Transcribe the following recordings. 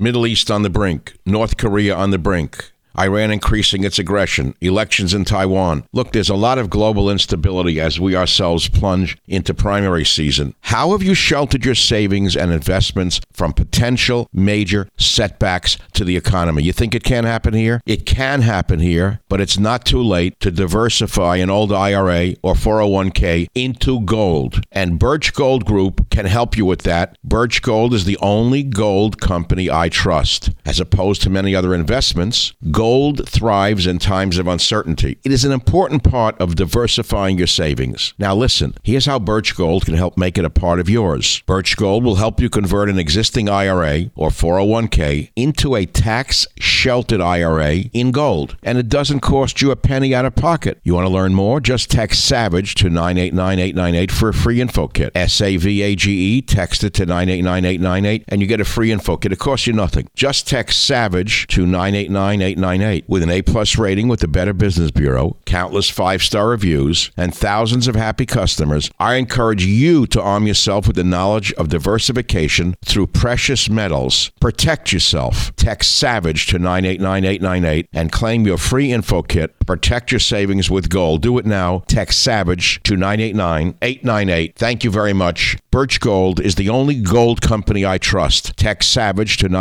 Middle East on the brink. North Korea on the brink. Iran increasing its aggression, elections in Taiwan. Look, there's a lot of global instability as we ourselves plunge into primary season. How have you sheltered your savings and investments from potential major setbacks to the economy? You think it can't happen here? It can happen here, but it's not too late to diversify an old IRA or 401k into gold. And Birch Gold Group can help you with that. Birch Gold is the only gold company I trust. As opposed to many other investments, gold thrives in times of uncertainty. It is an important part of diversifying your savings. Now listen, here's how Birch Gold can help make it a part of yours. Birch Gold will help you convert an existing IRA or 401k into a tax-sheltered IRA in gold. And it doesn't cost you a penny out of pocket. You want to learn more? Just text SAVAGE to 989898 for a free info kit. SAVAGE, text it to 989898 and you get a free info kit. It costs you nothing. Just text SAVAGE to 989898. With an A-plus rating with the Better Business Bureau, countless 5-star reviews, and thousands of happy customers, I encourage you to arm yourself with the knowledge of diversification through precious metals. Protect yourself. Text SAVAGE to 989898 and claim your free info kit. Protect your savings with gold. Do it now. Text SAVAGE to 989898. Thank you very much. Birch Gold is the only gold company I trust. Text SAVAGE to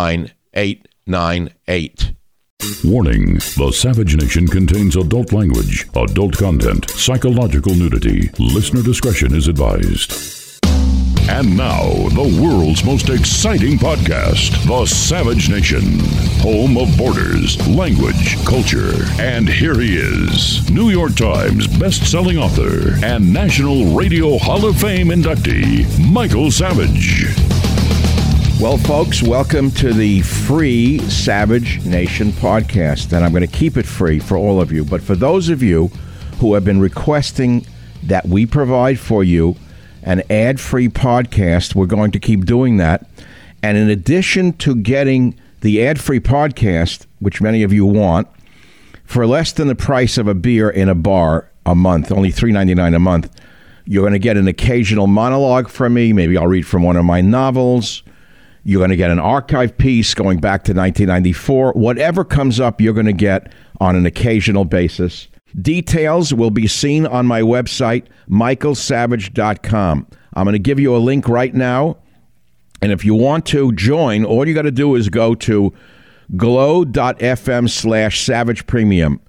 989898. Warning, the Savage Nation contains adult language, adult content, psychological nudity. Listener discretion is advised. And now, the world's most exciting podcast, The Savage Nation, home of borders, language, culture. And here he is, New York Times best-selling author and National Radio Hall of Fame inductee, Michael Savage. Well, folks, welcome to the free Savage Nation podcast, and I'm going to keep it free for all of you. But for those of you who have been requesting that we provide for you an ad-free podcast, we're going to keep doing that. And in addition to getting the ad-free podcast, which many of you want, for less than the price of a beer in a bar a month, only $3.99 a month, you're going to get an occasional monologue from me. Maybe I'll read from one of my novels. You're going to get an archive piece going back to 1994. Whatever comes up, you're going to get on an occasional basis. Details will be seen on my website, michaelsavage.com. I'm going to give you a link right now. And if you want to join, all you got to do is go to glow.fm/Savage Premium.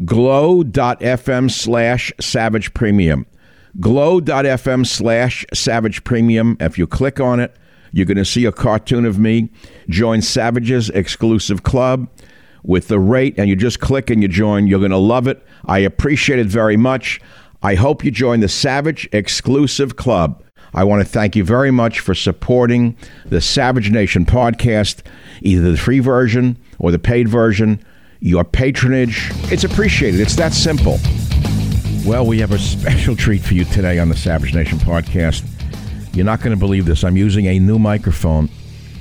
Glow.fm/Savage Premium. Glow.fm/Savage Premium. If you click on it, you're going to see a cartoon of me. Join Savage's exclusive club with the rate, and you just click and you join. You're going to love it. I appreciate it very much. I hope you join the Savage exclusive club. I want to thank you very much for supporting the Savage Nation podcast, either the free version or the paid version. Your patronage, it's appreciated. It's that simple. Well, we have a special treat for you today on the Savage Nation podcast. You're not going to believe this. I'm using a new microphone.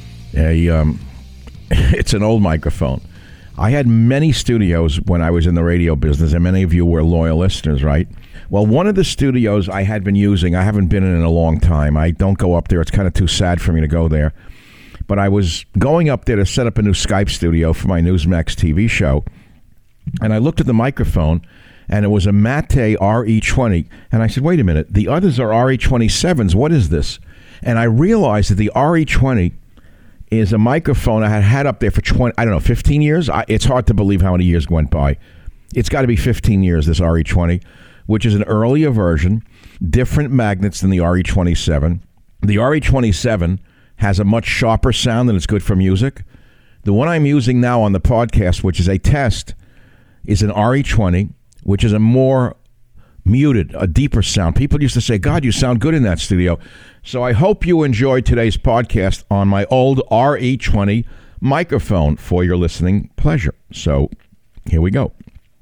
It's an old microphone. I had many studios when I was in the radio business, and many of you were loyal listeners, right? Well, one of the studios I had been using, I haven't been in a long time. I don't go up there. It's kind of too sad for me to go there. But I was going up there to set up a new Skype studio for my Newsmax TV show. And I looked at the microphone, and it was a Mate RE20. And I said, wait a minute, the others are RE27s. What is this? And I realized that the RE20 is a microphone I had had up there for 15 years? It's hard to believe how many years went by. It's got to be 15 years, this RE20, which is an earlier version, different magnets than the RE27. The RE27 has a much sharper sound and it's good for music. The one I'm using now on the podcast, which is a test, is an RE20, which is a more muted, a deeper sound. People used to say, God, you sound good in that studio. So I hope you enjoyed today's podcast on my old RE20 microphone for your listening pleasure. So here we go.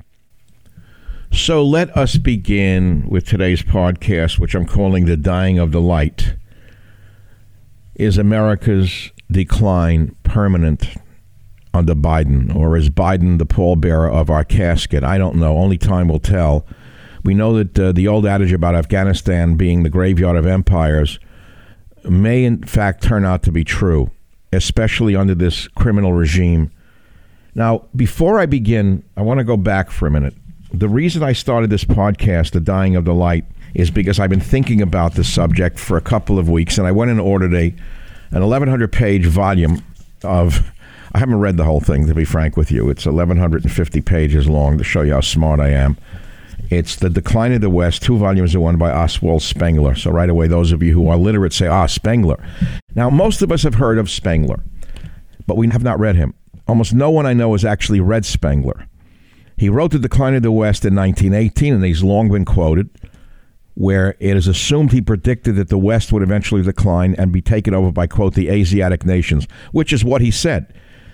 So let us begin with today's podcast, which I'm calling The Dying of the Light. Is America's decline permanent under Biden, or is Biden the pallbearer of our casket? I don't know. Only time will tell. We know that the old adage about Afghanistan being the graveyard of empires may in fact turn out to be true. especially under this criminal regime. Now, before I begin, I want to go back for a minute. The reason I started this podcast, The Dying of the Light, is because I've been thinking about this subject for a couple of weeks, and I went and ordered an 1,100-page volume of... I haven't read the whole thing, to be frank with you. It's 1,150 pages long to show you how smart I am. It's The Decline of the West, 2 volumes of one by Oswald Spengler. So right away, those of you who are literate say, Spengler. Now, most of us have heard of Spengler, but we have not read him. Almost no one I know has actually read Spengler. He wrote The Decline of the West in 1918, and he's long been quoted, where it is assumed he predicted that the West would eventually decline and be taken over by, quote, the Asiatic nations, which is what he said.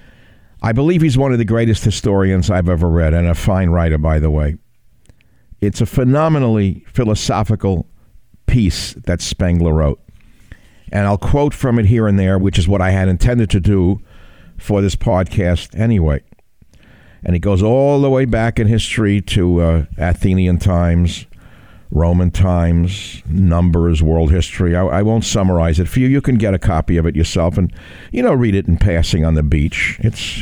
I believe he's one of the greatest historians I've ever read, and a fine writer, by the way. It's a phenomenally philosophical piece that Spengler wrote. And I'll quote from it here and there, which is what I had intended to do for this podcast anyway. And it goes all the way back in history to Athenian times, Roman times, numbers, world history. I won't summarize it for you. You can get a copy of it yourself and, read it in passing on the beach. It's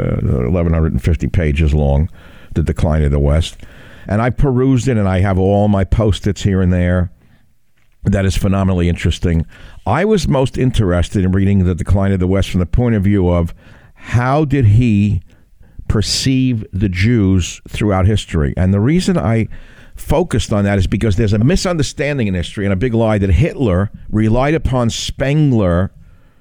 1,150 pages long, The Decline of the West. And I perused it, and I have all my Post-its here and there. That is phenomenally interesting. I was most interested in reading The Decline of the West from the point of view of how did he perceive the Jews throughout history. And the reason I focused on that is because there's a misunderstanding in history and a big lie that Hitler relied upon Spengler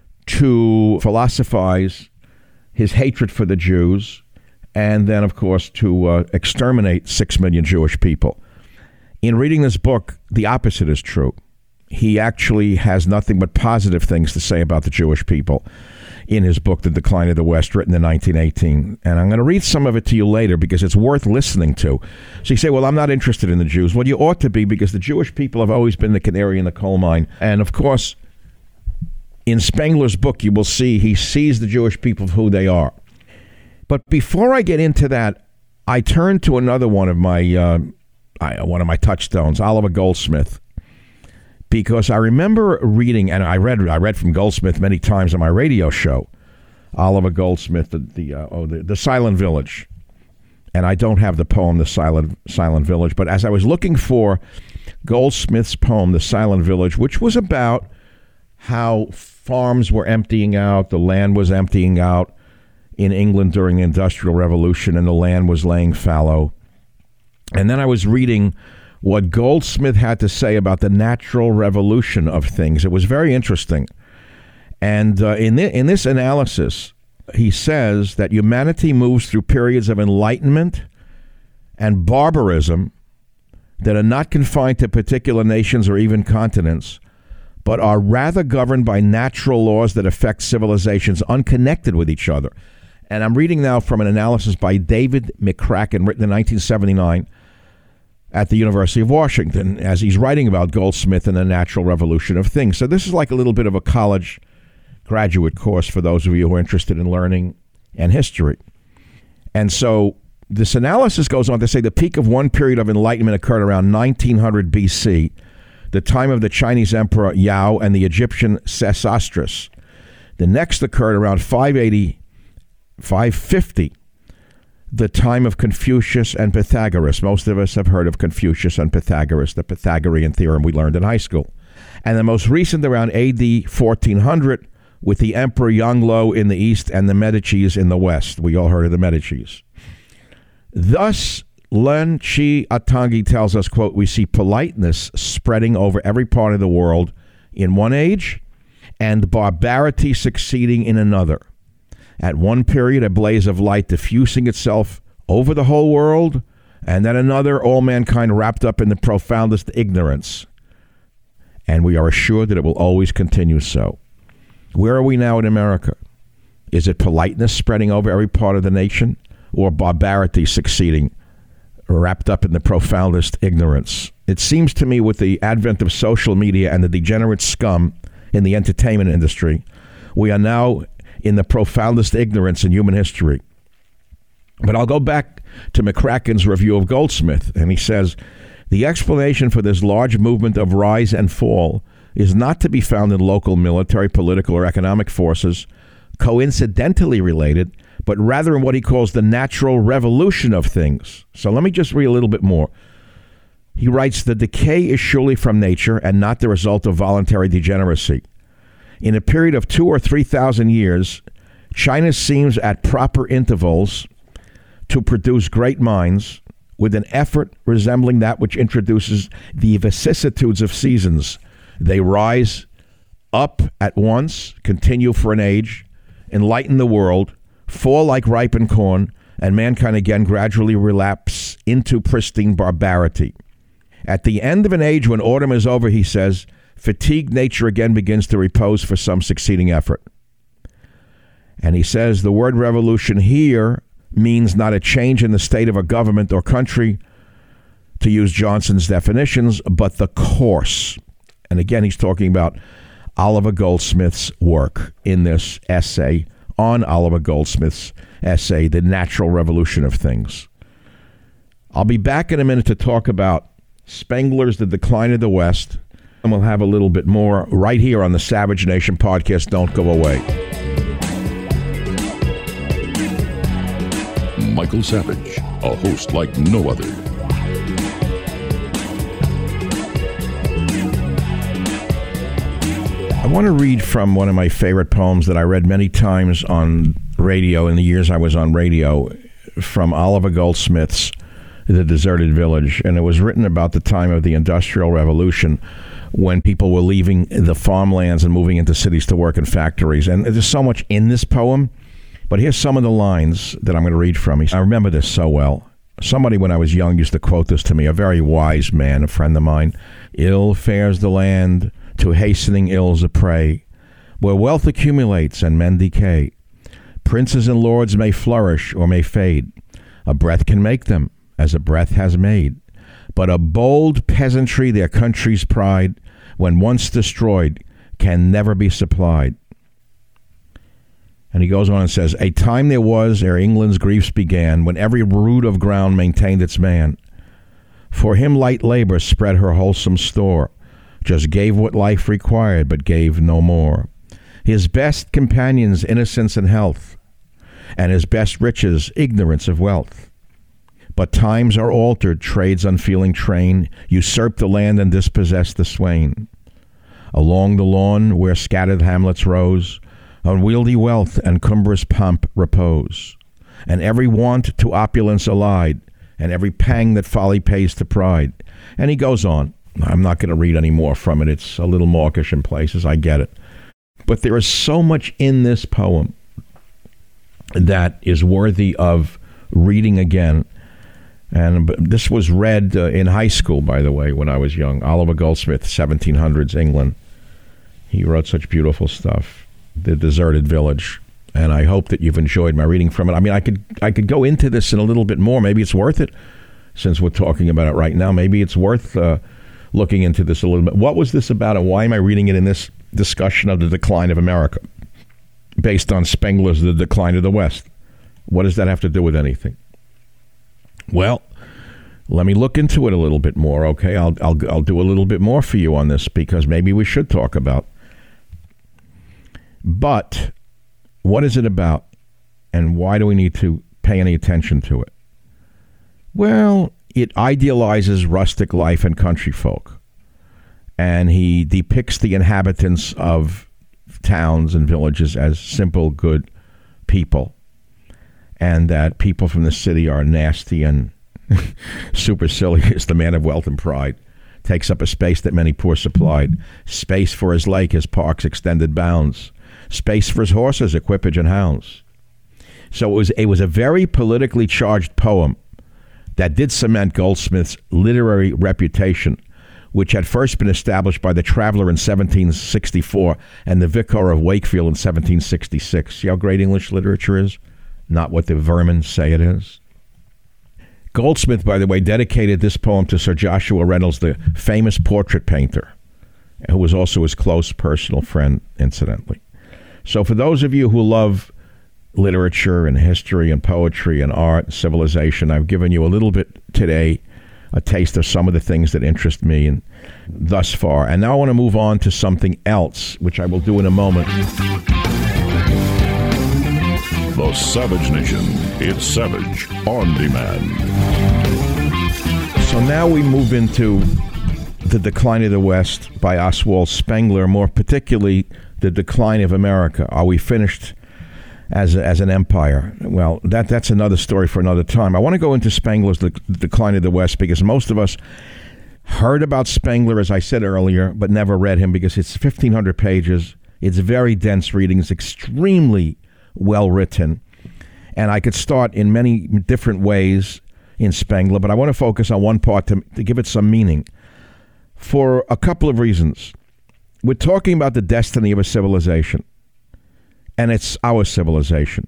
to philosophize his hatred for the Jews and then, of course, to exterminate 6 million Jewish people. In reading this book, the opposite is true. He actually has nothing but positive things to say about the Jewish people in his book, The Decline of the West, written in 1918. And I'm going to read some of it to you later because it's worth listening to. So you say, well, I'm not interested in the Jews. Well, you ought to be, because the Jewish people have always been the canary in the coal mine. And, of course, in Spengler's book, you will see he sees the Jewish people for who they are. But before I get into that, I turn to another one of my touchstones, Oliver Goldsmith. Because I remember reading, and I read from Goldsmith many times on my radio show, Oliver Goldsmith, the Silent Village, and I don't have the poem The Silent Village, but as I was looking for Goldsmith's poem The Silent Village, which was about how farms were emptying out, the land was emptying out in England during the Industrial Revolution, and the land was laying fallow, and then I was reading what Goldsmith had to say about the natural revolution of things. It was very interesting. And in this analysis, he says that humanity moves through periods of enlightenment and barbarism that are not confined to particular nations or even continents, but are rather governed by natural laws that affect civilizations unconnected with each other. And I'm reading now from an analysis by David McCracken, written in 1979, at the University of Washington, as he's writing about Goldsmith and the natural revolution of things. So this is like a little bit of a college graduate course for those of you who are interested in learning and history. And so this analysis goes on to say the peak of one period of enlightenment occurred around 1900 BC, the time of the Chinese Emperor Yao and the Egyptian Sesostris. The next occurred around 550, the time of Confucius and Pythagoras. Most of us have heard of Confucius and Pythagoras, the Pythagorean theorem we learned in high school. And the most recent around AD 1400 with the Emperor Yongle in the east and the Medicis in the west. We all heard of the Medicis. Thus, Len Chi Atangi tells us, quote, we see politeness spreading over every part of the world in one age and barbarity succeeding in another. At one period, a blaze of light diffusing itself over the whole world, and at another, all mankind wrapped up in the profoundest ignorance. And we are assured that it will always continue so. Where are we now in America? Is it politeness spreading over every part of the nation, or barbarity succeeding, wrapped up in the profoundest ignorance? It seems to me with the advent of social media and the degenerate scum in the entertainment industry, we are now in the profoundest ignorance in human history. But I'll go back to McCracken's review of Goldsmith, and he says, the explanation for this large movement of rise and fall is not to be found in local military, political, or economic forces coincidentally related, but rather in what he calls the natural revolution of things. So let me just read a little bit more. He writes, the decay is surely from nature and not the result of voluntary degeneracy. In a period of 2,000 or 3,000 years, China seems at proper intervals to produce great minds with an effort resembling that which introduces the vicissitudes of seasons. They rise up at once, continue for an age, enlighten the world, fall like ripened corn, and mankind again gradually relapse into pristine barbarity. At the end of an age when autumn is over, he says, fatigued nature again begins to repose for some succeeding effort. And he says the word revolution here means not a change in the state of a government or country, to use Johnson's definitions, but the course. And again, he's talking about Oliver Goldsmith's work in this essay on Oliver Goldsmith's essay, The Natural Revolution of Things. I'll be back in a minute to talk about Spengler's The Decline of the West, and we'll have a little bit more right here on the Savage Nation podcast. Don't go away. Michael Savage, a host like no other. I want to read from one of my favorite poems that I read many times on radio in the years I was on radio, from Oliver Goldsmith's The Deserted Village. And it was written about the time of the Industrial Revolution, when people were leaving the farmlands and moving into cities to work in factories. And there's so much in this poem, but here's some of the lines that I'm going to read from. I remember this so well. Somebody when I was young used to quote this to me, a very wise man, a friend of mine. Ill fares the land, to hastening ills a prey, where wealth accumulates and men decay. Princes and lords may flourish or may fade. A breath can make them, as a breath has made. But a bold peasantry, their country's pride, when once destroyed, can never be supplied. And he goes on and says, a time there was, ere England's griefs began, when every rood of ground maintained its man. For him light labor spread her wholesome store, just gave what life required, but gave no more. His best companions, innocence and health, and his best riches, ignorance of wealth. But times are altered, trade's unfeeling train usurp the land and dispossess the swain. Along the lawn where scattered hamlets rose, unwieldy wealth and cumbrous pomp repose, and every want to opulence allied, and every pang that folly pays to pride. And he goes on. I'm not going to read any more from it. It's a little mawkish in places, I get it. But there is so much in this poem that is worthy of reading again. And this was read in high school, by the way, when I was young. Oliver Goldsmith, 1700s England. He wrote such beautiful stuff. The Deserted Village. And I hope that you've enjoyed my reading from it. I mean, I could go into this in a little bit more. Maybe it's worth it, since we're talking about it right now. Maybe it's worth looking into this a little bit. What was this about, and why am I reading it in this discussion of the decline of America, based on Spengler's The Decline of the West? What does that have to do with anything? Well, let me look into it a little bit more, okay? I'll do a little bit more for you on this, because maybe we should talk about. But what is it about, and why do we need to pay any attention to it? Well, it idealizes rustic life and country folk, and he depicts the inhabitants of towns and villages as simple, good people, and that people from the city are nasty and supercilious. The man of wealth and pride takes up a space that many poor supplied, space for his lake, his parks, extended bounds, space for his horses, equipage, and hounds. So it was a very politically charged poem that did cement Goldsmith's literary reputation, which had first been established by the Traveller in 1764 and the Vicar of Wakefield in 1766. See how great English literature is? Not what the vermin say it is. Goldsmith, by the way, dedicated this poem to Sir Joshua Reynolds, the famous portrait painter, who was also his close personal friend, incidentally. So for those of you who love literature and history and poetry and art and civilization, I've given you a little bit today, a taste of some of the things that interest me and thus far. And now I want to move on to something else, which I will do in a moment. The Savage Nation. It's Savage on Demand. So now we move into The Decline of the West by Oswald Spengler, more particularly The Decline of America. Are we finished as an empire? Well, that's another story for another time. I want to go into Spengler's The Decline of the West because most of us heard about Spengler, as I said earlier, but never read him because it's 1,500 pages. It's very dense reading. It's extremely well written. And I could start in many different ways in Spengler, but I want to focus on one part to give it some meaning for a couple of reasons. We're talking about the destiny of a civilization, and it's our civilization.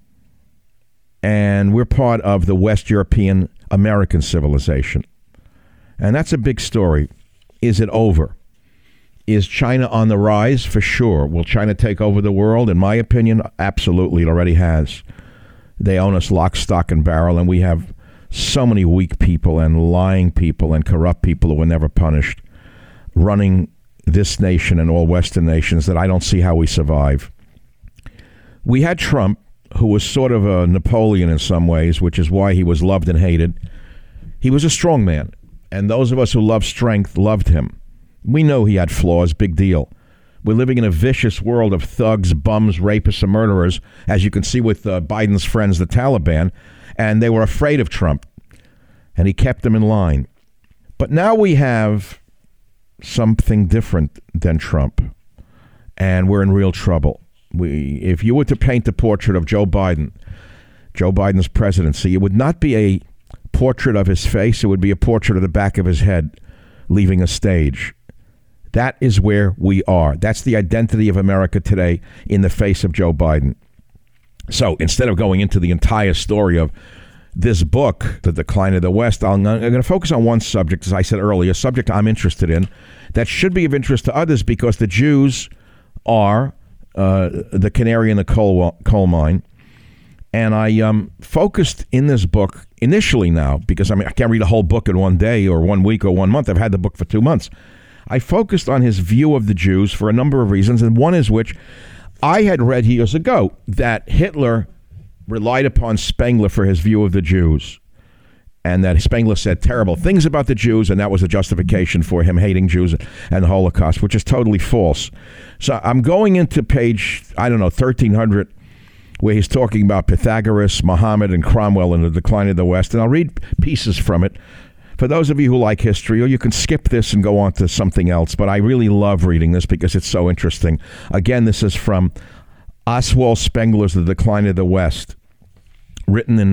And we're part of the West European American civilization. And that's a big story. Is it over? Is China on the rise? For sure. Will China take over the world? In my opinion, absolutely. It already has. They own us lock, stock, and barrel, and we have so many weak people and lying people and corrupt people who were never punished running this nation and all Western nations that I don't see how we survive. We had Trump, who was sort of a Napoleon in some ways, which is why he was loved and hated. He was a strong man, and those of us who love strength loved him. We know he had flaws, big deal. We're living in a vicious world of thugs, bums, rapists, and murderers, as you can see with Biden's friends, the Taliban, and they were afraid of Trump, and he kept them in line. But now we have something different than Trump, and we're in real trouble. If you were to paint a portrait of Joe Biden's presidency, it would not be a portrait of his face, it would be a portrait of the back of his head leaving a stage. That is where we are. That's the identity of America today in the face of Joe Biden. So instead of going into the entire story of this book, The Decline of the West, I'm going to focus on one subject, as I said earlier, a subject I'm interested in that should be of interest to others because the Jews are the canary in the coal mine. And I focused in this book initially now, because I can't read a whole book in one day or 1 week or 1 month. I've had the book for 2 months. I focused on his view of the Jews for a number of reasons, and one is which I had read years ago, that Hitler relied upon Spengler for his view of the Jews, and that Spengler said terrible things about the Jews, and that was a justification for him hating Jews and the Holocaust, which is totally false. So I'm going into page, 1300, where he's talking about Pythagoras, Muhammad, and Cromwell in The Decline of the West, and I'll read pieces from it. For those of you who like history, or you can skip this and go on to something else, but I really love reading this because it's so interesting. Again, this is from Oswald Spengler's The Decline of the West, written in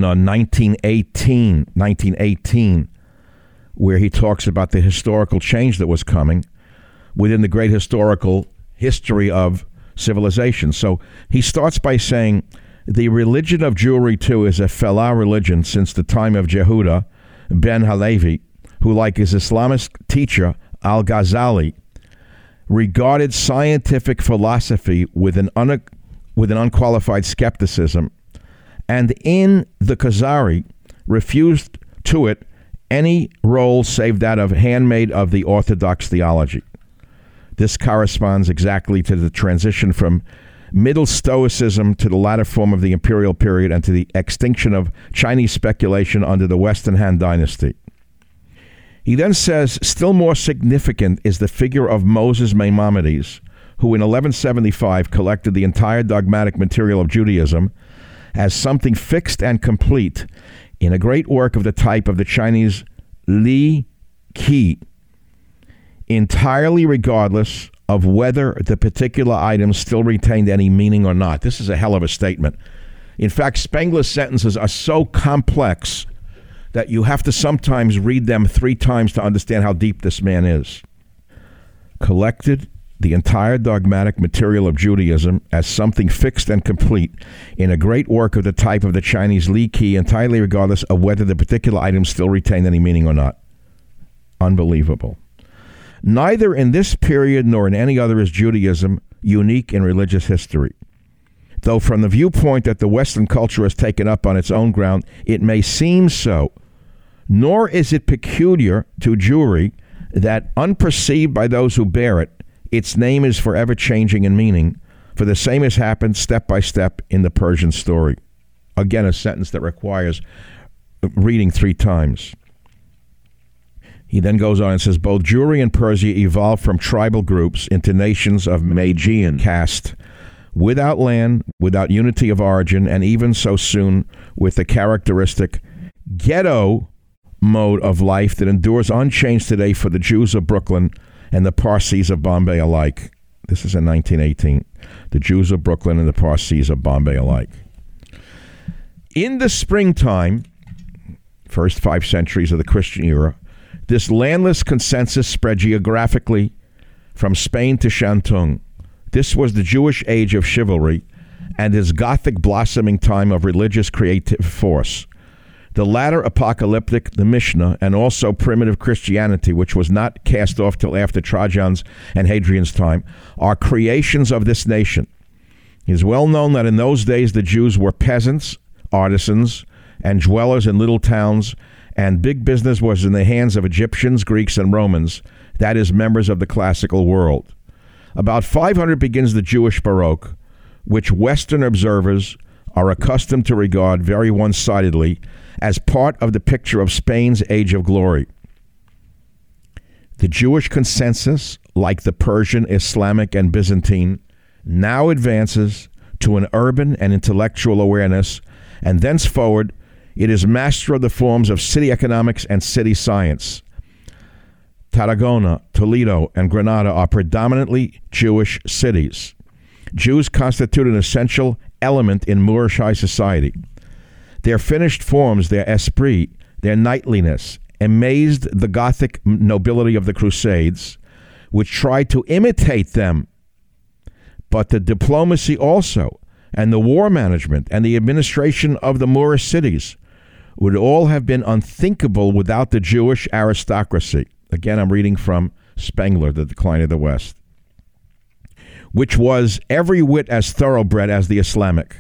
1918, where he talks about the historical change that was coming within the great historical history of civilization. So he starts by saying, the religion of Jewry, too, is a Felah religion since the time of Jehuda ben Halevi, who, like his Islamist teacher, Al-Ghazali, regarded scientific philosophy with an unqualified skepticism, and in the Khazari refused to it any role save that of handmaid of the Orthodox theology. This corresponds exactly to the transition from Middle Stoicism to the latter form of the imperial period and to the extinction of Chinese speculation under the Western Han Dynasty. He then says, still more significant is the figure of Moses Maimonides, who in 1175 collected the entire dogmatic material of Judaism as something fixed and complete in a great work of the type of the Chinese Li Qi, entirely regardless of whether the particular item still retained any meaning or not. This is a hell of a statement. In fact, Spengler's sentences are so complex that you have to sometimes read them 3 times to understand how deep this man is. Collected the entire dogmatic material of Judaism as something fixed and complete in a great work of the type of the Chinese Li Qi, entirely regardless of whether the particular item still retained any meaning or not. Unbelievable. Neither in this period nor in any other is Judaism unique in religious history. Though from the viewpoint that the Western culture has taken up on its own ground, it may seem so, nor is it peculiar to Jewry that, unperceived by those who bear it, its name is forever changing in meaning, for the same has happened step by step in the Persian story. again, a sentence that requires reading 3 times. He then goes on and says, both Jewry and Persia evolved from tribal groups into nations of Magian caste, without land, without unity of origin, and even so soon with the characteristic ghetto mode of life that endures unchanged today for the Jews of Brooklyn and the Parsis of Bombay alike. This is in 1918. The Jews of Brooklyn and the Parsis of Bombay alike. In the springtime, first 5 centuries of the Christian era, this landless consensus spread geographically from Spain to Shantung. This was the Jewish age of chivalry and his Gothic blossoming time of religious creative force. The latter apocalyptic, the Mishnah, and also primitive Christianity, which was not cast off till after Trajan's and Hadrian's time, are creations of this nation. It is well known that in those days the Jews were peasants, artisans, and dwellers in little towns, and big business was in the hands of Egyptians, Greeks, and Romans, that is, members of the classical world. About 500 begins the Jewish Baroque, which Western observers are accustomed to regard very one-sidedly as part of the picture of Spain's Age of Glory. The Jewish consensus, like the Persian, Islamic, and Byzantine, now advances to an urban and intellectual awareness, and thenceforward it is master of the forms of city economics and city science. Tarragona, Toledo, and Granada are predominantly Jewish cities. Jews constitute an essential element in Moorish high society. Their finished forms, their esprit, their knightliness, amazed the Gothic nobility of the Crusades, which tried to imitate them. But the diplomacy also, and the war management, and the administration of the Moorish cities would all have been unthinkable without the Jewish aristocracy. Again, I'm reading from Spengler, The Decline of the West, which was every whit as thoroughbred as the Islamic.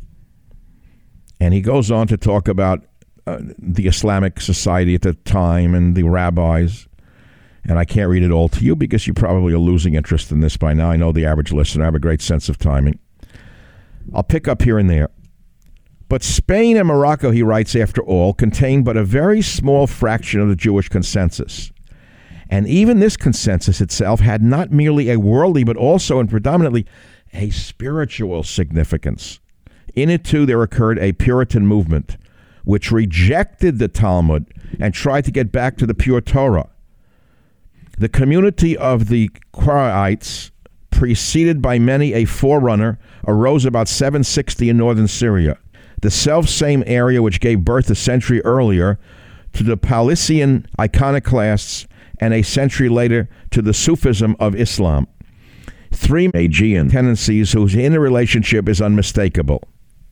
And he goes on to talk about the Islamic society at the time and the rabbis. And I can't read it all to you because you probably are losing interest in this by now. I know the average listener. I have a great sense of timing. I'll pick up here and there. But Spain and Morocco, he writes, after all, contain but a very small fraction of the Jewish consensus. And even this consensus itself had not merely a worldly, but also and predominantly a spiritual significance. In it, too, there occurred a Puritan movement, which rejected the Talmud and tried to get back to the pure Torah. The community of the Qaraites, preceded by many a forerunner, arose about 760 in northern Syria, the self-same area which gave birth a century earlier to the Paulician iconoclasts and a century later to the Sufism of Islam. 3 Magian tendencies whose interrelationship is unmistakable.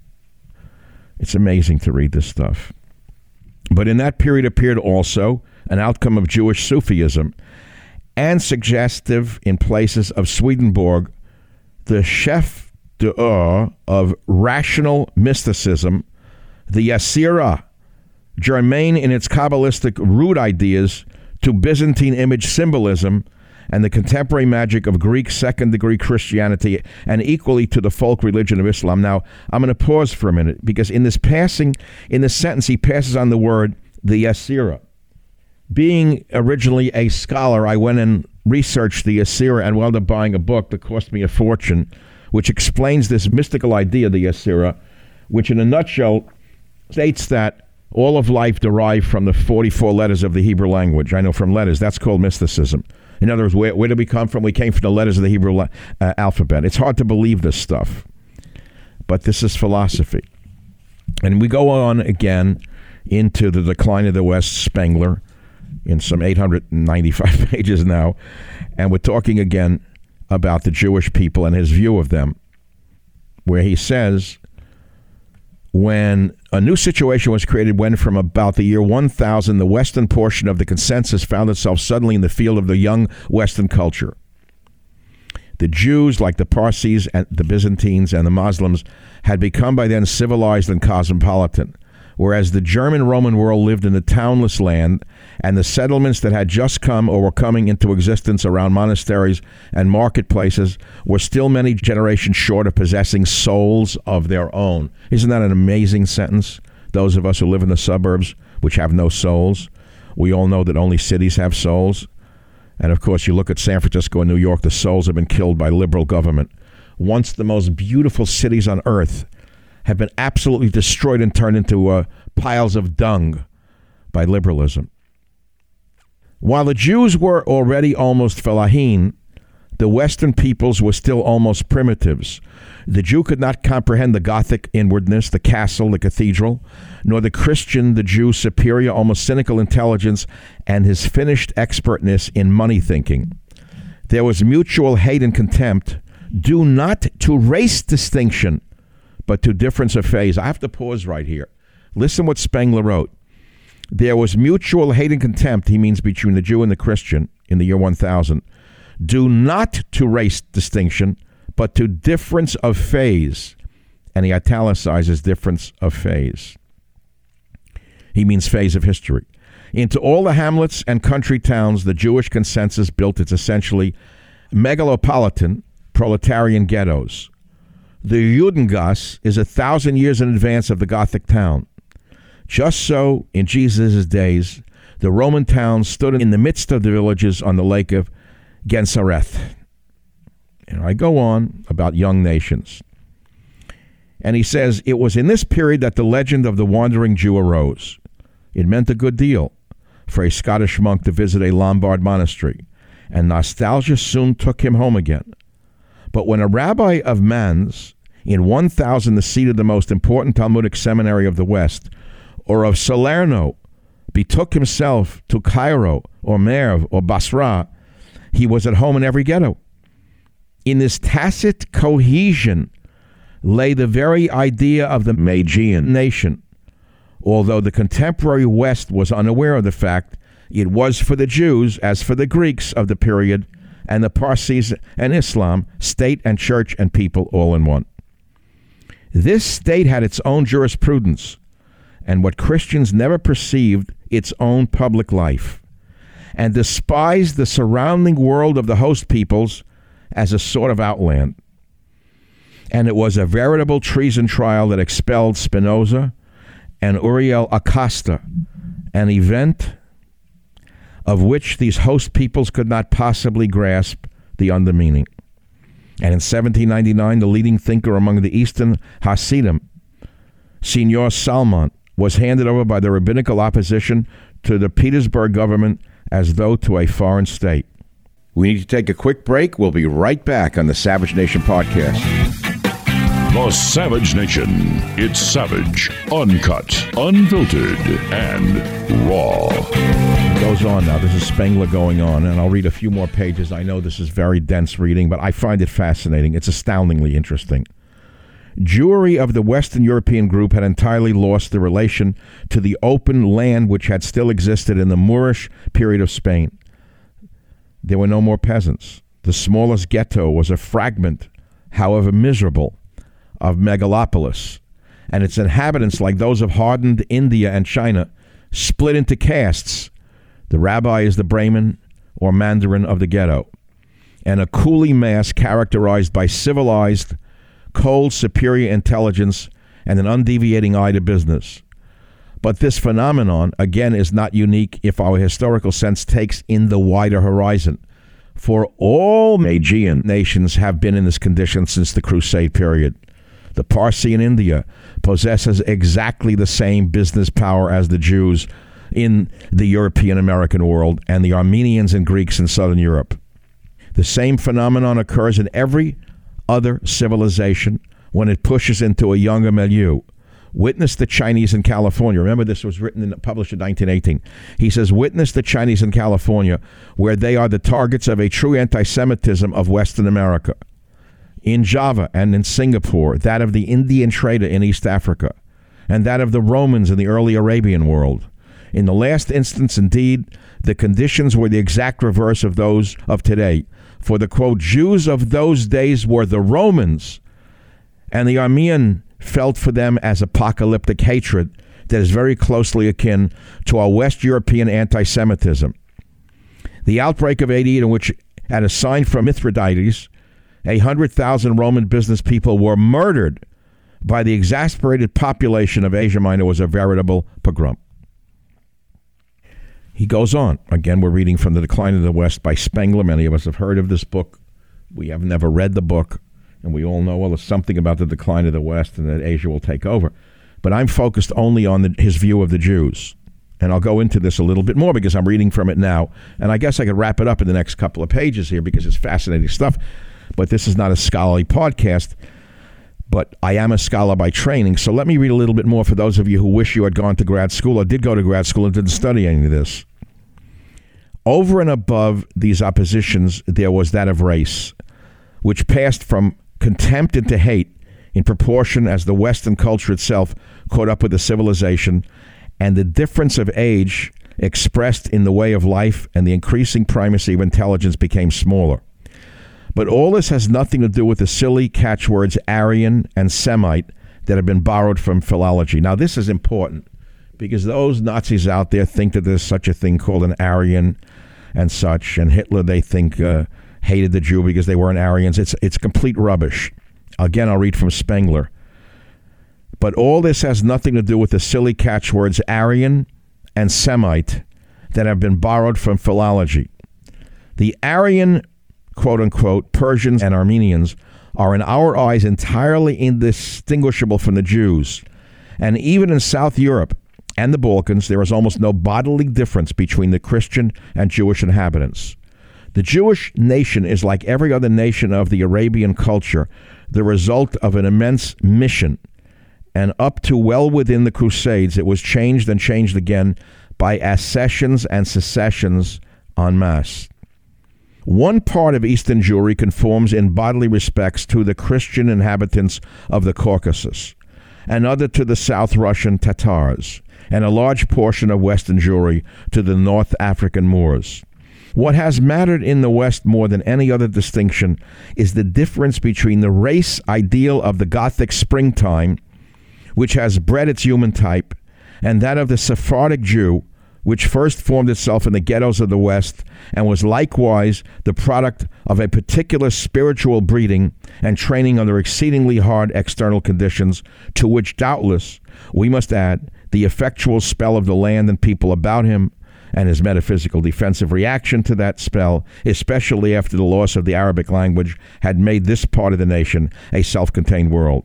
It's amazing to read this stuff. But in that period appeared also an outcome of Jewish Sufism, and suggestive in places of Swedenborg, the chef d'oeuvre of rational mysticism, the Yetzirah, germane in its Kabbalistic root ideas to Byzantine image symbolism and the contemporary magic of Greek second-degree Christianity, and equally to the folk religion of Islam. Now, I'm going to pause for a minute, because in this sentence, he passes on the word, the Yetzirah. Being originally a scholar, I went and researched the Yetzirah and wound up buying a book that cost me a fortune, which explains this mystical idea, the Yetzirah, which in a nutshell states that all of life derived from the 44 letters of the Hebrew language. I know from letters, that's called mysticism. In other words, where did we come from? We came from the letters of the Hebrew alphabet. It's hard to believe this stuff, but this is philosophy. And we go on again into The Decline of the West, Spengler, in some 895 pages now, and we're talking again about the Jewish people and his view of them, where he says, when a new situation was created, when from about the year 1000, the western portion of the consensus found itself suddenly in the field of the young Western culture. The Jews, like the Parsis and the Byzantines and the Muslims, had become by then civilized and cosmopolitan. whereas the German Roman world lived in the townless land, and the settlements that had just come or were coming into existence around monasteries and marketplaces were still many generations short of possessing souls of their own. Isn't that an amazing sentence? Those of us who live in the suburbs, which have no souls, we all know that only cities have souls. And of course, you look at San Francisco and New York, the souls have been killed by liberal government. Once the most beautiful cities on earth have been absolutely destroyed and turned into piles of dung by liberalism. While the Jews were already almost fellahin, the Western peoples were still almost primitives. The Jew could not comprehend the Gothic inwardness, the castle, the cathedral, nor the Christian, the Jew, superior, almost cynical intelligence and his finished expertness in money thinking. There was mutual hate and contempt, due not to race distinction, but to difference of phase. I have to pause right here. Listen what Spengler wrote. There was mutual hate and contempt, he means between the Jew and the Christian in the year 1000, due not to race distinction, but to difference of phase. And he italicizes difference of phase. He means phase of history. Into all the hamlets and country towns, the Jewish consensus built its essentially megalopolitan proletarian ghettos. The Judengasse is 1,000 years in advance of the Gothic town. Just so, in Jesus' days, the Roman town stood in the midst of the villages on the lake of Gennesareth. And I go on about young nations. And he says, it was in this period that the legend of the wandering Jew arose. It meant a good deal for a Scottish monk to visit a Lombard monastery, and nostalgia soon took him home again. But when a rabbi of Mans, in 1000 the seat of the most important Talmudic seminary of the West, or of Salerno, betook himself to Cairo or Merv or Basra, he was at home in every ghetto. In this tacit cohesion lay the very idea of the Magian nation. Although the contemporary West was unaware of the fact, it was for the Jews, as for the Greeks of the period, and the Parsis and Islam, state and church and people all in one. This state had its own jurisprudence, and what Christians never perceived, its own public life, and despised the surrounding world of the host peoples as a sort of outland. And it was a veritable treason trial that expelled Spinoza and Uriel Acosta, an event of which these host peoples could not possibly grasp the undermeaning. And in 1799, the leading thinker among the Eastern Hasidim, Signor Salmon, was handed over by the rabbinical opposition to the Petersburg government as though to a foreign state. We need to take a quick break. We'll be right back on the Savage Nation podcast. The Savage Nation. It's savage, uncut, unfiltered, and raw. It goes on now. This is Spengler going on, and I'll read a few more pages. I know this is very dense reading, but I find it fascinating. It's astoundingly interesting. Jewry of the Western European group had entirely lost the relation to the open land which had still existed in the Moorish period of Spain. There were no more peasants. The smallest ghetto was a fragment, however miserable, of megalopolis, and its inhabitants, like those of hardened India and China, split into castes. The rabbi is the Brahmin or Mandarin of the ghetto, and a coolie mass characterized by civilized, cold, superior intelligence and an undeviating eye to business. But this phenomenon, again, is not unique if our historical sense takes in the wider horizon. For all Magian nations have been in this condition since the Crusade period. The Parsi in India possesses exactly the same business power as the Jews in the European American world and the Armenians and Greeks in Southern Europe. The same phenomenon occurs in every other civilization when it pushes into a younger milieu. Witness the Chinese in California. Remember, this was written and published in 1918. He says, witness the Chinese in California, where they are the targets of a true anti-Semitism of Western America. In Java and in Singapore, that of the Indian trader in East Africa, and that of the Romans in the early Arabian world. In the last instance, indeed, the conditions were the exact reverse of those of today. For the, quote, Jews of those days were the Romans, and the Armenian felt for them as apocalyptic hatred that is very closely akin to our West European anti-Semitism. The outbreak of AD, in which, at a sign from Mithridates, 100,000 Roman business people were murdered by the exasperated population of Asia Minor, was a veritable pogrom. He goes on. Again, we're reading from The Decline of the West by Spengler. Many of us have heard of this book. We have never read the book, and we all know, well, there's something about the decline of the West and that Asia will take over. But I'm focused only on his view of the Jews. And I'll go into this a little bit more because I'm reading from it now. And I guess I could wrap it up in the next couple of pages here because it's fascinating stuff. But this is not a scholarly podcast. But I am a scholar by training. So let me read a little bit more for those of you who wish you had gone to grad school or did go to grad school and didn't study any of this. Over and above these oppositions, there was that of race, which passed from contempt into hate in proportion as the Western culture itself caught up with the civilization, and the difference of age expressed in the way of life and the increasing primacy of intelligence became smaller. But all this has nothing to do with the silly catchwords Aryan and Semite that have been borrowed from philology. Now, this is important because those Nazis out there think that there's such a thing called an Aryan and such, and Hitler, they think, hated the Jew because they weren't Aryans. It's complete rubbish. Again, I'll read from Spengler. But all this has nothing to do with the silly catchwords Aryan and Semite that have been borrowed from philology. The Aryan, quote-unquote, Persians and Armenians are in our eyes entirely indistinguishable from the Jews. And even in South Europe and the Balkans, there is almost no bodily difference between the Christian and Jewish inhabitants. The Jewish nation is like every other nation of the Arabian culture, the result of an immense mission. And up to well within the Crusades, it was changed and changed again by accessions and secessions en masse. One part of Eastern Jewry conforms in bodily respects to the Christian inhabitants of the Caucasus, another to the South Russian Tatars, and a large portion of Western Jewry to the North African Moors. What has mattered in the West more than any other distinction is the difference between the race ideal of the Gothic springtime, which has bred its human type, and that of the Sephardic Jew, which first formed itself in the ghettos of the West and was likewise the product of a particular spiritual breeding and training under exceedingly hard external conditions, to which doubtless we must add the effectual spell of the land and people about him, and his metaphysical defensive reaction to that spell, especially after the loss of the Arabic language had made this part of the nation a self-contained world.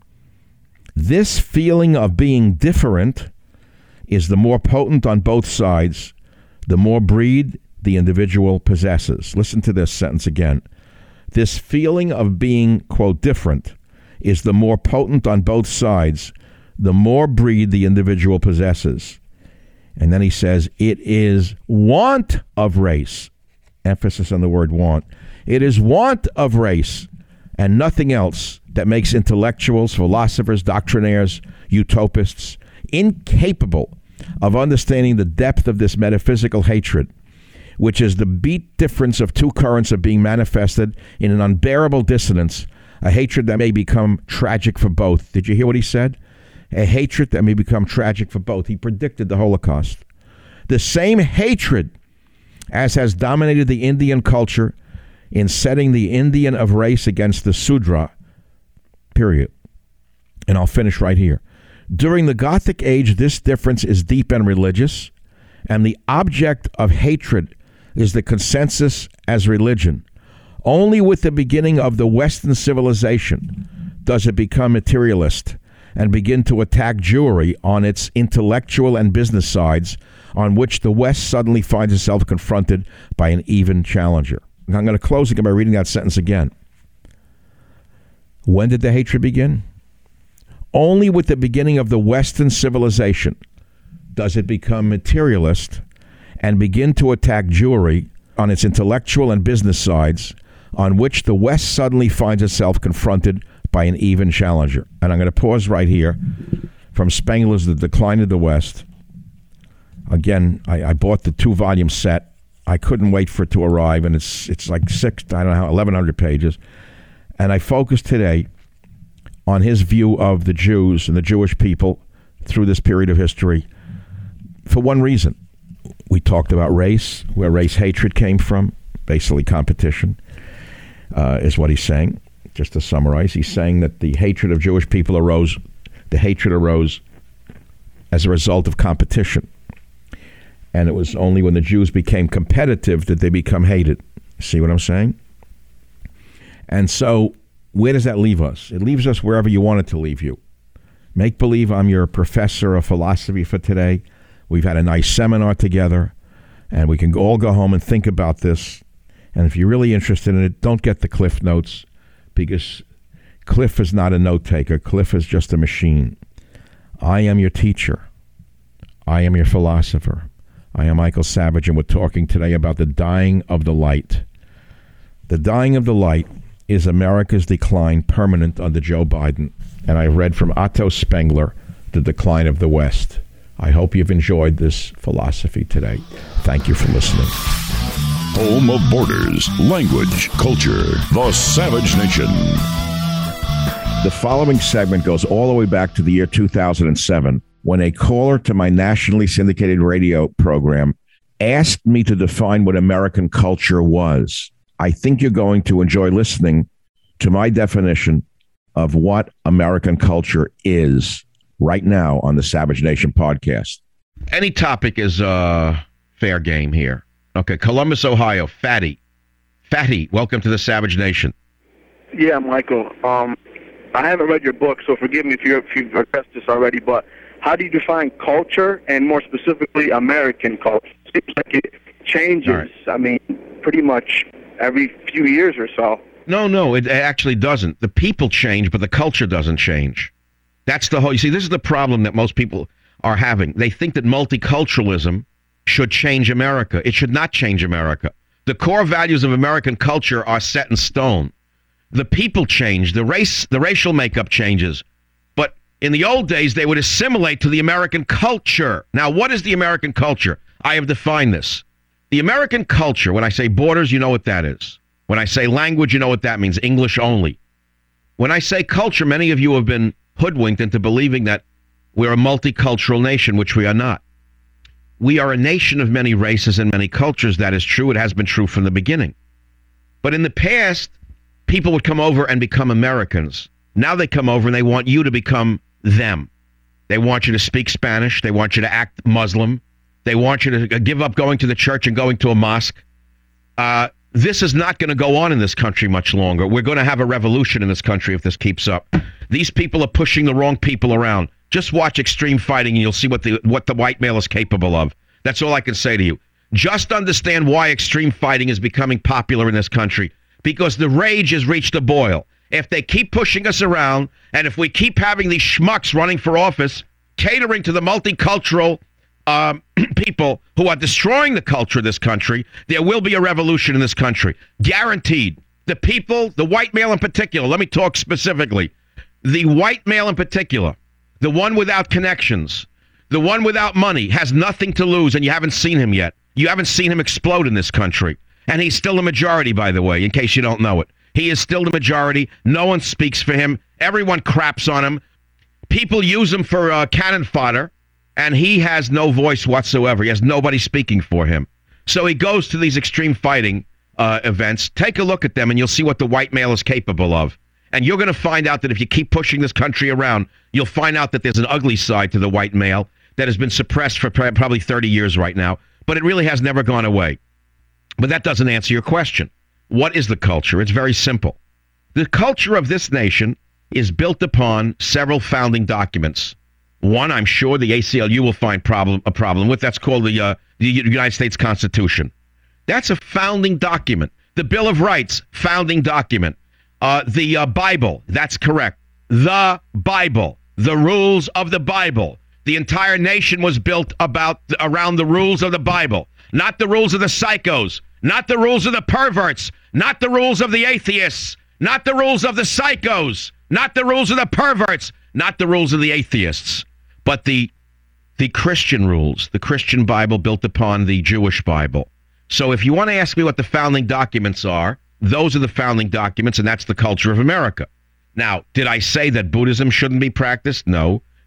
This feeling of being different is the more potent on both sides, the more breed the individual possesses. Listen to this sentence again. This feeling of being, quote, different is the more potent on both sides, the more breed the individual possesses. And then he says, it is want of race. Emphasis on the word want. It is want of race and nothing else that makes intellectuals, philosophers, doctrinaires, utopists incapable of understanding the depth of this metaphysical hatred, which is the beat difference of two currents of being manifested in an unbearable dissonance, a hatred that may become tragic for both. Did you hear what he said? A hatred that may become tragic for both. He predicted the Holocaust. The same hatred as has dominated the Indian culture in setting the Indian of race against the Sudra, period. And I'll finish right here. During the Gothic age, this difference is deep and religious, and the object of hatred is the consensus as religion. Only with the beginning of the Western civilization does it become materialist and begin to attack Jewry on its intellectual and business sides, on which the West suddenly finds itself confronted by an even challenger. And I'm going to close again by reading that sentence again. When did the hatred begin? Only with the beginning of the Western civilization does it become materialist and begin to attack Jewry on its intellectual and business sides, on which the West suddenly finds itself confronted by an even challenger. And I'm going to pause right here from Spengler's The Decline of the West. Again, I bought the 2-volume set. I couldn't wait for it to arrive, and it's like 1,100 pages. And I focused today on his view of the Jews and the Jewish people through this period of history for one reason. We talked about race, where race hatred came from, basically competition, is what he's saying. Just to summarize, he's saying that the hatred of Jewish people arose as a result of competition. And it was only when the Jews became competitive that they become hated. See what I'm saying? And so where does that leave us? It leaves us wherever you want it to leave you. Make believe I'm your professor of philosophy for today. We've had a nice seminar together, and we can all go home and think about this. And if you're really interested in it, don't get the Cliff Notes, because Cliff is not a note taker. Cliff is just a machine. I am your teacher. I am your philosopher. I am Michael Savage, and we're talking today about the dying of the light. The dying of the light is America's decline permanent under Joe Biden. And I read from Otto Spengler, The Decline of the West. I hope you've enjoyed this philosophy today. Thank you for listening. Home of borders, language, culture, the Savage Nation. The following segment goes all the way back to the year 2007, when a caller to my nationally syndicated radio program asked me to define what American culture was. I think you're going to enjoy listening to my definition of what American culture is right now on the Savage Nation podcast. Any topic is fair game here. Okay, Columbus, Ohio, Fatty. Fatty, welcome to the Savage Nation. Yeah, Michael. I haven't read your book, so forgive me if you've addressed this already, but how do you define culture, and more specifically, American culture? It seems like it changes, right. I mean, pretty much every few years or so. No, it actually doesn't. The people change, but the culture doesn't change. That's the whole... You see, this is the problem that most people are having. They think that multiculturalism should change America. It should not change America. The core values of American culture are set in stone. The people change. The racial makeup changes. But in the old days, they would assimilate to the American culture. Now, what is the American culture? I have defined this. The American culture, when I say borders, you know what that is. When I say language, you know what that means. English only. When I say culture, many of you have been hoodwinked into believing that we're a multicultural nation, which we are not. We are a nation of many races and many cultures. That is true. It has been true from the beginning. But in the past, people would come over and become Americans. Now they come over and they want you to become them. They want you to speak Spanish. They want you to act Muslim. They want you to give up going to the church and going to a mosque. This is not going to go on in this country much longer. We're going to have a revolution in this country if this keeps up. These people are pushing the wrong people around. Just watch extreme fighting and you'll see what the white male is capable of. That's all I can say to you. Just understand why extreme fighting is becoming popular in this country. Because the rage has reached a boil. If they keep pushing us around, and if we keep having these schmucks running for office, catering to the multicultural people who are destroying the culture of this country, there will be a revolution in this country. Guaranteed. The people, the white male in particular, let me talk specifically. The white male in particular, the one without connections, the one without money, has nothing to lose, and you haven't seen him yet. You haven't seen him explode in this country. And he's still the majority, by the way, in case you don't know it. He is still the majority. No one speaks for him. Everyone craps on him. People use him for cannon fodder. And he has no voice whatsoever. He has nobody speaking for him. So he goes to these extreme fighting events. Take a look at them and you'll see what the white male is capable of. And you're going to find out that if you keep pushing this country around, you'll find out that there's an ugly side to the white male that has been suppressed for probably 30 years right now. But it really has never gone away. But that doesn't answer your question. What is the culture? It's very simple. The culture of this nation is built upon several founding documents. One, I'm sure the ACLU will find a problem with. That's called the United States Constitution. That's a founding document. The Bill of Rights, founding document. The Bible, that's correct. The Bible, the rules of the Bible. The entire nation was built around the rules of the Bible, not the rules of the psychos, not the rules of the perverts, not the rules of the atheists, not the rules of the psychos, not the rules of the perverts, not the rules of the atheists. But the Christian rules, the Christian Bible built upon the Jewish Bible. So if you want to ask me what the founding documents are, those are the founding documents, and that's the culture of America. Now, did I say that Buddhism shouldn't be practiced? No.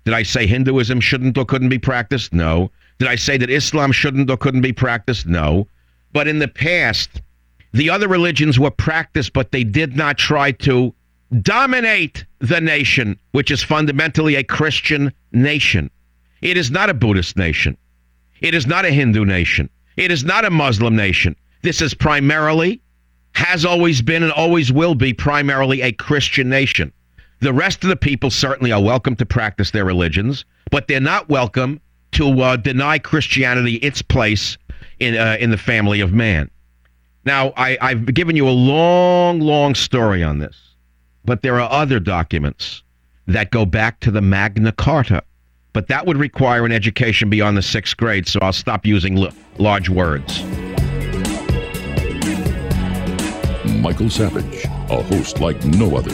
Did I say Hinduism shouldn't or couldn't be practiced? No. Did I say that Islam shouldn't or couldn't be practiced? No. But in the past, the other religions were practiced, but they did not try to dominate the nation, which is fundamentally a Christian nation. It is not a Buddhist nation. It is not a Hindu nation. It is not a Muslim nation. This is primarily, has always been and always will be primarily a Christian nation. The rest of the people certainly are welcome to practice their religions, but they're not welcome to deny Christianity its place in the family of man. Now, I've given you a long, long story on this, but there are other documents that go back to the Magna Carta, but that would require an education beyond the 6th grade, so I'll stop using large words. Michael Savage, a host like no other.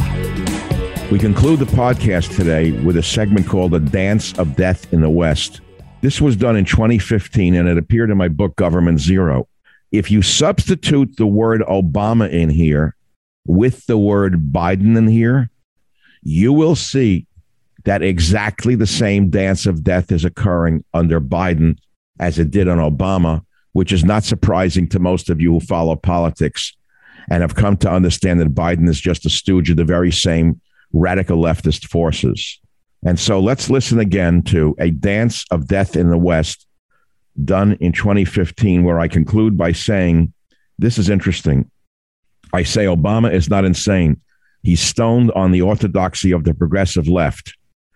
We conclude the podcast today with a segment called A Dance of Death in the West. This was done in 2015, and it appeared in my book, Government Zero. If you substitute the word Obama in here with the word Biden in here, you will see that exactly the same dance of death is occurring under Biden as it did on Obama, which is not surprising to most of you who follow politics and have come to understand that Biden is just a stooge of the very same radical leftist forces. And so let's listen again to A Dance of Death in the West, done in 2015, where I conclude by saying, this is interesting. I say Obama is not insane. He's stoned on the orthodoxy of the progressive left.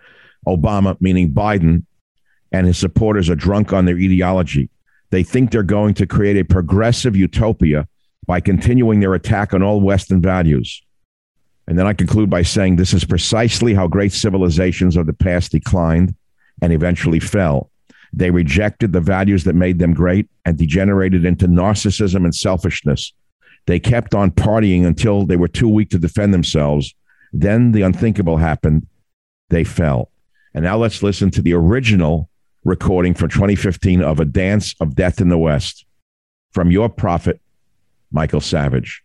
Obama, meaning Biden, and his supporters are drunk on their ideology. They think they're going to create a progressive utopia by continuing their attack on all Western values. And then I conclude by saying this is precisely how great civilizations of the past declined and eventually fell. They rejected the values that made them great and degenerated into narcissism and selfishness. They kept on partying until they were too weak to defend themselves. Then the unthinkable happened. They fell. And now let's listen to the original recording from 2015 of A Dance of Death in the West from your prophet, Michael Savage.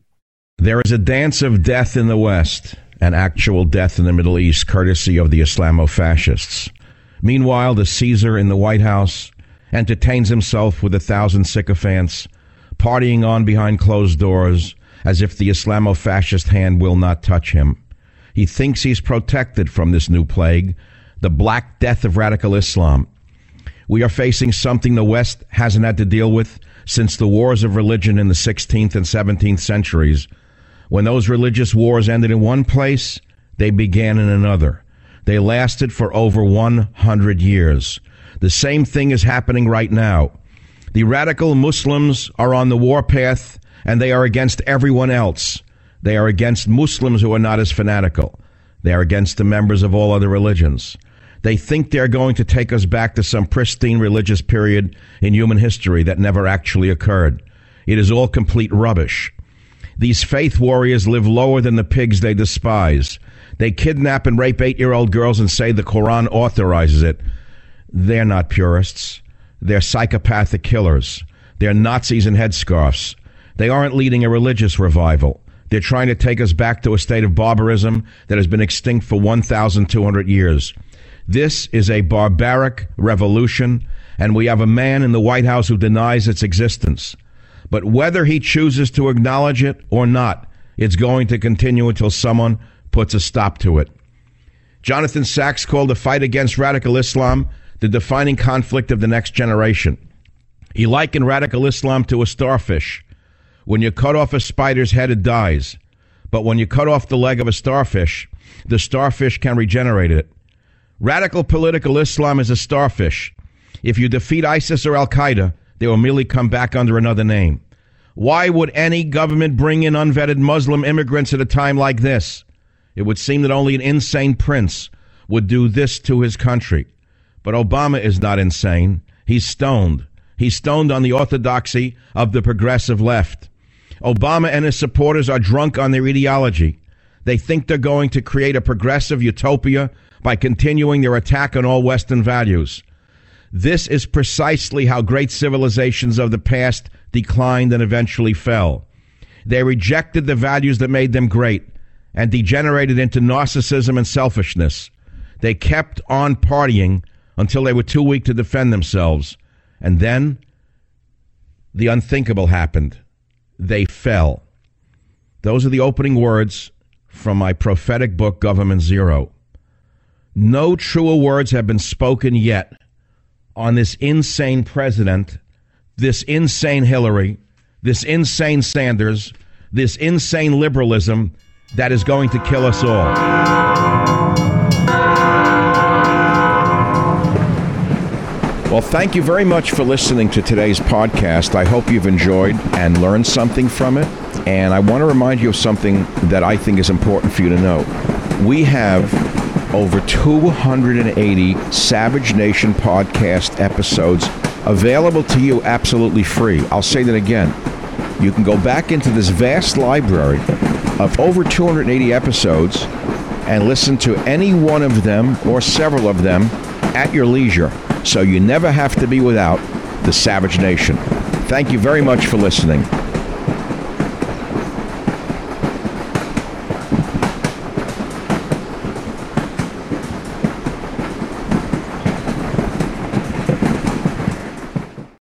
There is a dance of death in the West, an actual death in the Middle East, courtesy of the Islamo-fascists. Meanwhile, the Caesar in the White House entertains himself with 1,000 sycophants, partying on behind closed doors as if the Islamo-fascist hand will not touch him. He thinks he's protected from this new plague, the Black Death of radical Islam. We are facing something the West hasn't had to deal with since the wars of religion in the 16th and 17th centuries. When those religious wars ended in one place, they began in another. They lasted for over 100 years. The same thing is happening right now. The radical Muslims are on the warpath, and they are against everyone else. They are against Muslims who are not as fanatical. They are against the members of all other religions. They think they're going to take us back to some pristine religious period in human history that never actually occurred. It is all complete rubbish. These faith warriors live lower than the pigs they despise. They kidnap and rape 8-year-old girls and say the Quran authorizes it. They're not purists. They're psychopathic killers. They're Nazis in headscarves. They aren't leading a religious revival. They're trying to take us back to a state of barbarism that has been extinct for 1,200 years. This is a barbaric revolution, and we have a man in the White House who denies its existence. But whether he chooses to acknowledge it or not, it's going to continue until someone puts a stop to it. Jonathan Sachs called the fight against radical Islam the defining conflict of the next generation. He likened radical Islam to a starfish. When you cut off a spider's head, it dies. But when you cut off the leg of a starfish, the starfish can regenerate it. Radical political Islam is a starfish. If you defeat ISIS or Al-Qaeda, they will merely come back under another name. Why would any government bring in unvetted Muslim immigrants at a time like this? It would seem that only an insane prince would do this to his country. But Obama is not insane. He's stoned. He's stoned on the orthodoxy of the progressive left. Obama and his supporters are drunk on their ideology. They think they're going to create a progressive utopia by continuing their attack on all Western values. This is precisely how great civilizations of the past declined and eventually fell. They rejected the values that made them great and degenerated into narcissism and selfishness. They kept on partying until they were too weak to defend themselves. And then the unthinkable happened. They fell. Those are the opening words from my prophetic book, Government Zero. No truer words have been spoken yet on this insane president, this insane Hillary, this insane Sanders, this insane liberalism that is going to kill us all. Well, thank you very much for listening to today's podcast. I hope you've enjoyed and learned something from it. And I want to remind you of something that I think is important for you to know. We have over 280 Savage Nation podcast episodes available to you absolutely free. I'll say that again. You can go back into this vast library of over 280 episodes and listen to any one of them or several of them at your leisure. So you never have to be without the Savage Nation. Thank you very much for listening.